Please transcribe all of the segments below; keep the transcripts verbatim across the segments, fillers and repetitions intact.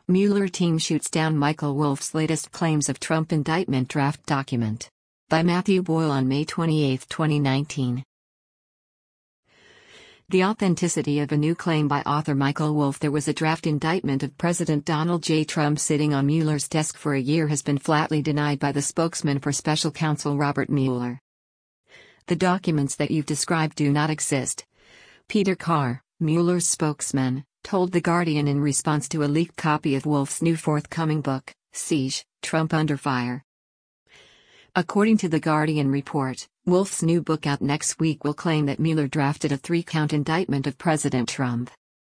Mueller team shoots down Michael Wolff's latest claims of Trump indictment draft document. By Matthew Boyle on May twenty-eighth, twenty nineteen. The authenticity of a new claim by author Michael Wolff. There was a draft indictment of President Donald J. Trump sitting on Mueller's desk for a year has been flatly denied by the spokesman for special counsel Robert Mueller. The documents that you've described do not exist. Peter Carr, Mueller's spokesman, told The Guardian in response to a leaked copy of Wolff's new forthcoming book, Siege, Trump Under Fire. According to The Guardian report, Wolff's new book out next week will claim that Mueller drafted a three-count indictment of President Trump.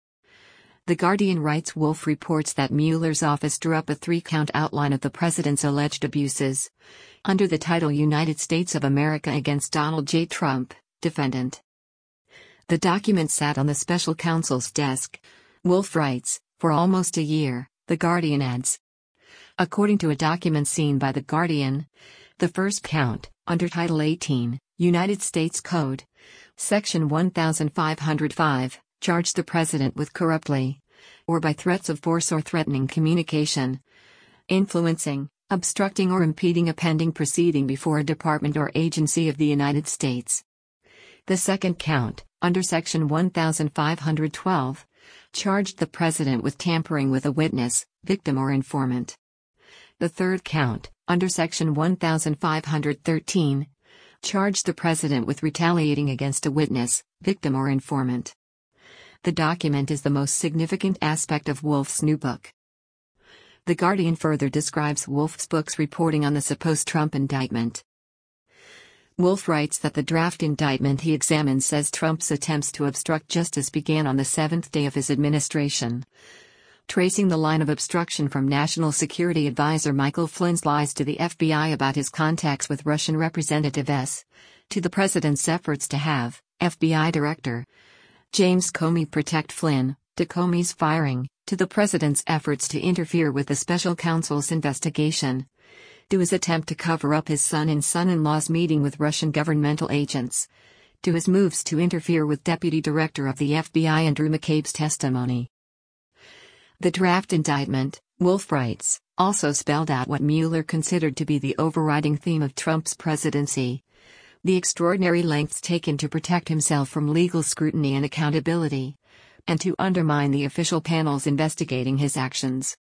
The Guardian writes Wolff reports that Mueller's office drew up a three-count outline of the president's alleged abuses, under the title United States of America against Donald J. Trump, defendant. The document sat on the special counsel's desk, Wolff writes, for almost a year, The Guardian adds. According to a document seen by The Guardian, the first count, under Title eighteen, United States Code, Section one thousand five hundred five, charged the president with corruptly, or by threats of force or threatening communication, influencing, obstructing or impeding a pending proceeding before a department or agency of the United States. The second count, under Section one thousand five hundred twelve, charged the president with tampering with a witness, victim or informant. The third count, under Section one thousand five hundred thirteen, charged the president with retaliating against a witness, victim or informant. The document is the most significant aspect of Wolff's new book. The Guardian further describes Wolff's book's reporting on the supposed Trump indictment. Wolff writes that the draft indictment he examines says Trump's attempts to obstruct justice began on the seventh day of his administration, tracing the line of obstruction from National Security Advisor Michael Flynn's lies to the F B I about his contacts with Russian Representative S, to the president's efforts to have F B I Director James Comey protect Flynn, to Comey's firing, to the president's efforts to interfere with the special counsel's investigation, to his attempt to cover up his son and son-in-law's meeting with Russian governmental agents, to his moves to interfere with Deputy Director of the F B I Andrew McCabe's testimony. The draft indictment, Wolff writes, also spelled out what Mueller considered to be the overriding theme of Trump's presidency: the extraordinary lengths taken to protect himself from legal scrutiny and accountability, and to undermine the official panels investigating his actions.